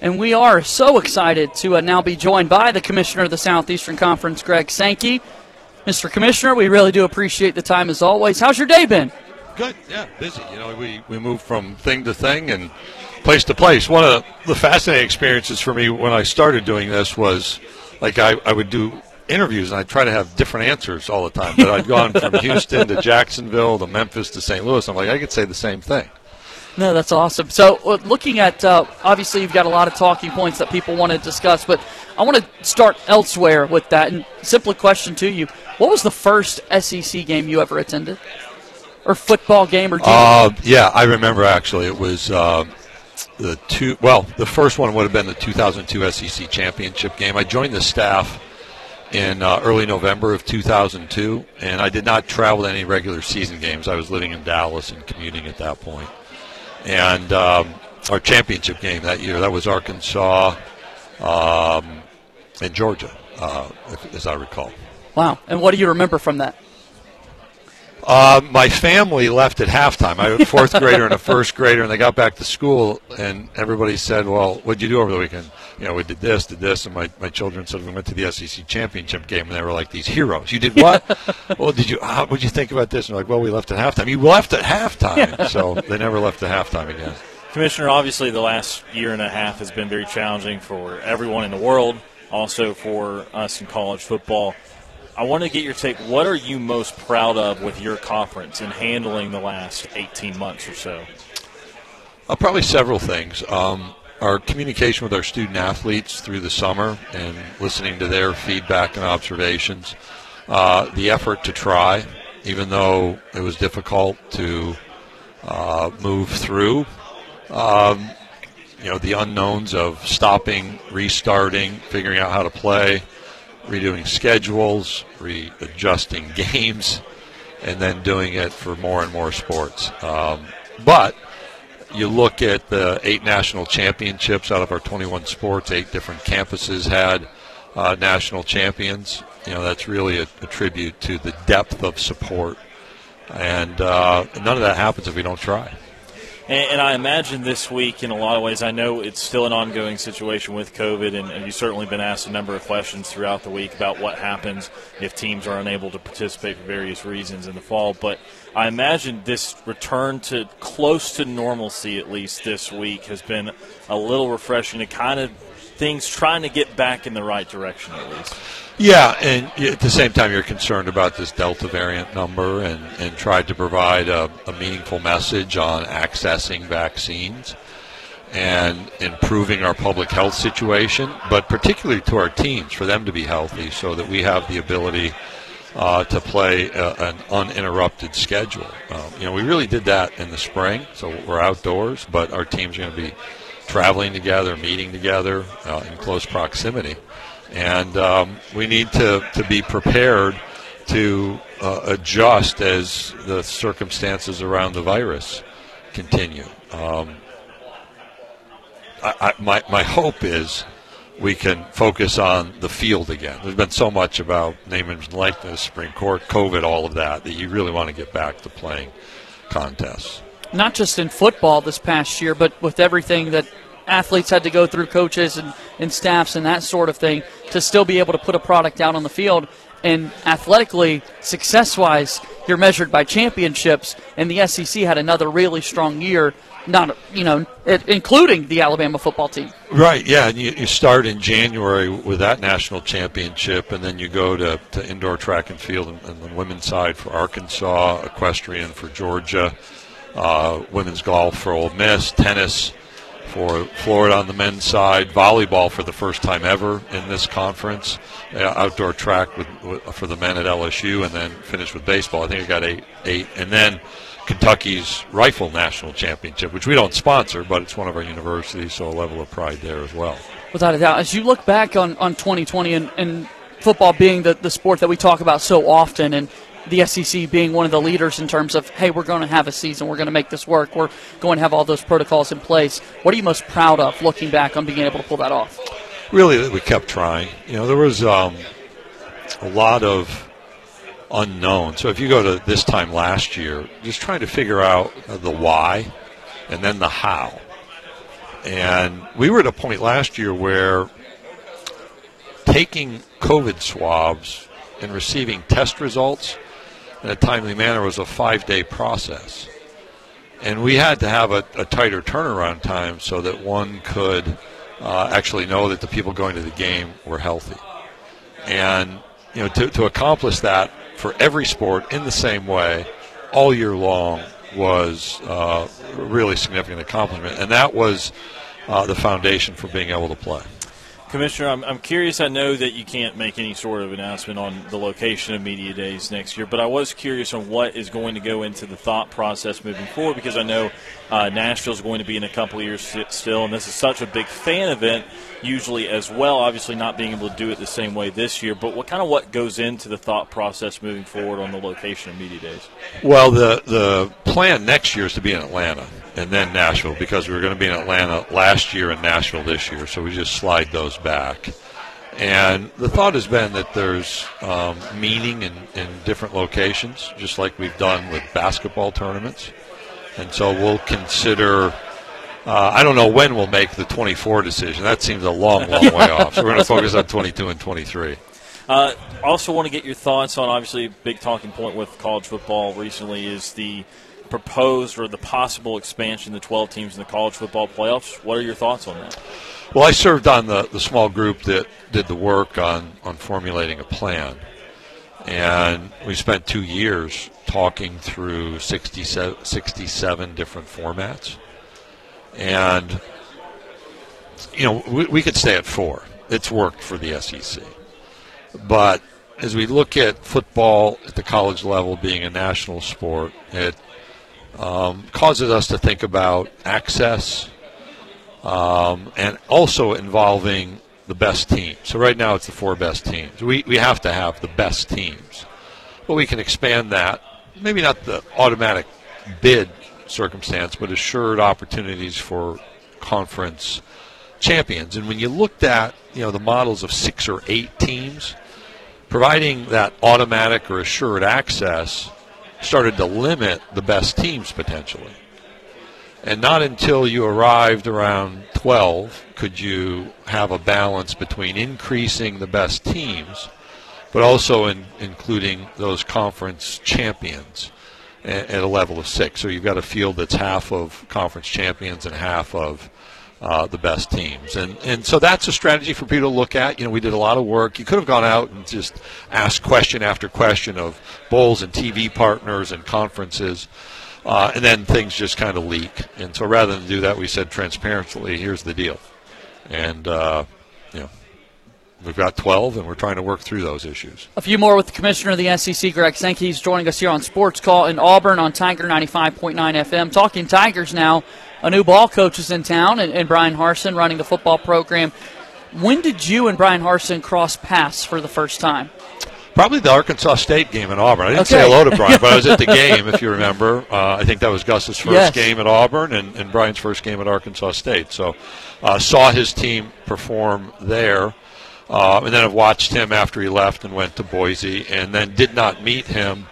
And we are so excited to now be joined by the Commissioner of the Southeastern Conference, Greg Sankey. Mr. Commissioner, we really do appreciate the time as always. How's your day been? Good, yeah, busy. We move from thing to thing and place to place. One of the fascinating experiences for me when I started doing this was, like, I would do interviews and I'd try to have different answers all the time. But I'd gone from Houston to Jacksonville to Memphis to St. Louis. I'm like, I could say the same thing. No, that's awesome. So looking at, obviously you've got a lot of talking points that people want to discuss, but I want to start elsewhere with that. And simple question to you, what was the first SEC game you ever attended? Or football game? Or yeah, I remember actually. It was the first one would have been the 2002 SEC championship game. I joined the staff in early November of 2002, and I did not travel to any regular season games. I was living in Dallas and commuting at that point. And our championship game that year, that was Arkansas and Georgia, as I recall. Wow. And what do you remember from that? My family left at halftime. I had a fourth grader and a first grader, and they got back to school, and everybody said, well, what'd you do over the weekend? We did this, and my children said we went to the SEC championship game, and they were like these heroes. You did what? Well, what'd you think about this? And they're like, well, we left at halftime. You left at halftime. So they never left at halftime again. Commissioner, obviously the last year and a half has been very challenging for everyone in the world, also for us in college football. I want to get your take. What are you most proud of with your conference in handling the last 18 months or so? Probably several things. Our communication with our student athletes through the summer and listening to their feedback and observations. The effort to try, even though it was difficult to move through. The unknowns of stopping, restarting, figuring out how to play, redoing schedules, readjusting games, and then doing it for more and more sports. But you look at the 8 national championships out of our 21 sports, 8 different campuses had national champions. That's really a tribute to the depth of support. And none of that happens if we don't try. And I imagine this week, in a lot of ways, I know it's still an ongoing situation with COVID, and you've certainly been asked a number of questions throughout the week about what happens if teams are unable to participate for various reasons in the fall. But I imagine this return to close to normalcy, at least this week, has been a little refreshing to kind of things trying to get back in the right direction, at least. Yeah, and at the same time you're concerned about this Delta variant number and tried to provide a meaningful message on accessing vaccines and improving our public health situation, but particularly to our teams, for them to be healthy so that we have the ability to play an uninterrupted schedule. We really did that in the spring, so we're outdoors, but our teams are going to be traveling together, meeting together in close proximity. And we need to be prepared to adjust as the circumstances around the virus continue. My hope is we can focus on the field again. There's been so much about name and likeness, Supreme Court, COVID, all of that you really want to get back to playing contests. Not just in football this past year, but with everything that athletes had to go through, coaches and staffs and that sort of thing, to still be able to put a product out on the field. And athletically, success-wise, you're measured by championships, and the SEC had another really strong year, including the Alabama football team. Right, yeah, and you start in January with that national championship, and then you go to indoor track and field and the women's side for Arkansas, equestrian for Georgia, women's golf for Ole Miss, tennis for Florida on the men's side, volleyball for the first time ever in this conference, outdoor track for the men at LSU, and then finished with baseball. I think it got eight. And then Kentucky's rifle national championship, which we don't sponsor, but it's one of our universities, so a level of pride there as well. Without a doubt. As you look back on 2020 and football being the sport that we talk about so often, and the SEC being one of the leaders in terms of, hey, we're going to have a season, we're going to make this work, we're going to have all those protocols in place. What are you most proud of looking back on being able to pull that off? Really, that we kept trying. There was a lot of unknown. So if you go to this time last year, just trying to figure out the why and then the how. And we were at a point last year where taking COVID swabs and receiving test results in a timely manner was a 5-day process. And we had to have a tighter turnaround time so that one could actually know that the people going to the game were healthy. And to accomplish that for every sport in the same way all year long was a really significant accomplishment. And that was the foundation for being able to play. Commissioner, I'm curious. I know that you can't make any sort of announcement on the location of Media Days next year, but I was curious on what is going to go into the thought process moving forward, because I know Nashville is going to be in a couple of years still, and this is such a big fan event usually as well, obviously not being able to do it the same way this year. But what goes into the thought process moving forward on the location of Media Days? Well, the plan next year is to be in Atlanta and then Nashville, because we were going to be in Atlanta last year and Nashville this year, so we just slide those back. And the thought has been that there's meaning in different locations, just like we've done with basketball tournaments. And so we'll consider I don't know when we'll make the 24 decision. That seems a long, long way off. So we're going to focus on 22 and 23. Also want to get your thoughts on, obviously, a big talking point with college football recently is the proposed or the possible expansion of the 12 teams in the college football playoffs. What are your thoughts on that? Well, I served on the small group that did the work on formulating a plan. And we spent 2 years talking through 67 different formats. And, we could stay at 4. It's worked for the SEC. But as we look at football at the college level being a national sport, it causes us to think about access and also involving the best teams. So right now it's the 4 best teams. We have to have the best teams. But we can expand that, maybe not the automatic bid circumstance, but assured opportunities for conference champions. And when you looked at the models of 6 or 8 teams, providing that automatic or assured access started to limit the best teams potentially. And not until you arrived around 12 could you have a balance between increasing the best teams, but also including those conference champions at a level of 6. So you've got a field that's half of conference champions and half of the best teams. And so that's a strategy for people to look at. We did a lot of work. You could have gone out and just asked question after question of bowls and TV partners and conferences, and then things just kind of leak. And so rather than do that, we said transparently, here's the deal. And, we've got 12, and we're trying to work through those issues. A few more with the commissioner of the SEC, Greg Sankey. He's joining us here on Sports Call in Auburn on Tiger 95.9 FM. Talking Tigers now, a new ball coach is in town, and Brian Harsin running the football program. When did you and Brian Harsin cross paths for the first time? Probably the Arkansas State game in Auburn. I didn't say hello to Brian, but I was at the game, if you remember. I think that was Gus's first game at Auburn and Brian's first game at Arkansas State. So saw his team perform there. And then I've watched him after he left and went to Boise, and then did not meet him.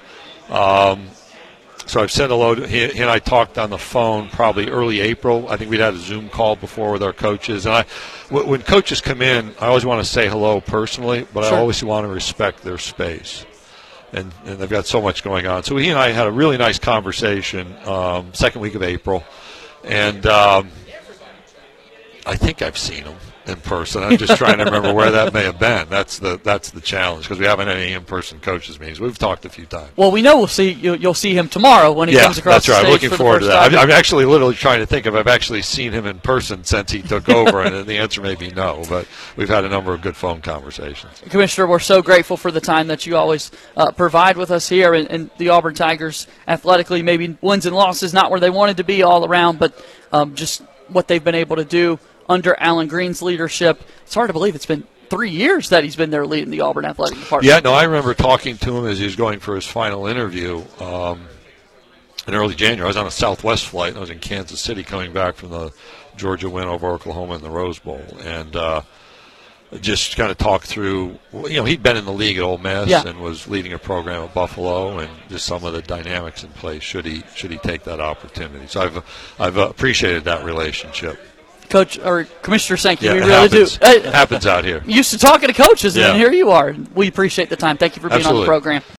So I've said hello to him. He and I talked on the phone probably early April. I think we'd had a Zoom call before with our coaches. And when coaches come in, I always want to say hello personally, but I always want to respect their space. And they've got so much going on. So he and I had a really nice conversation second week of April. And I think I've seen him in person. I'm just trying to remember where that may have been. That's the challenge, because we haven't had any in-person coaches meetings. We've talked a few times. Well, we know you'll see him tomorrow when he comes across the stage. Yeah, that's right. I'm looking forward to that. I'm actually literally trying to think if I've actually seen him in person since he took over, and the answer may be no, but we've had a number of good phone conversations. Commissioner, we're so grateful for the time that you always provide with us here, and the Auburn Tigers athletically, maybe wins and losses, not where they wanted to be all around, but just what they've been able to do under Alan Green's leadership. It's hard to believe it's been 3 years that he's been there leading the Auburn Athletic Department. Yeah, no, I remember talking to him as he was going for his final interview in early January. I was on a Southwest flight. I was in Kansas City coming back from the Georgia win over Oklahoma in the Rose Bowl. And just kind of talked through, he'd been in the league at Ole Miss and was leading a program at Buffalo, and just some of the dynamics in place should he take that opportunity. So I've appreciated that relationship. Coach or Commissioner Sankey. Yeah, We it really happens. do. Happens out here. Used to talking to coaches, Yeah. and here you are. We appreciate the time. Thank you for being on the Absolutely. program.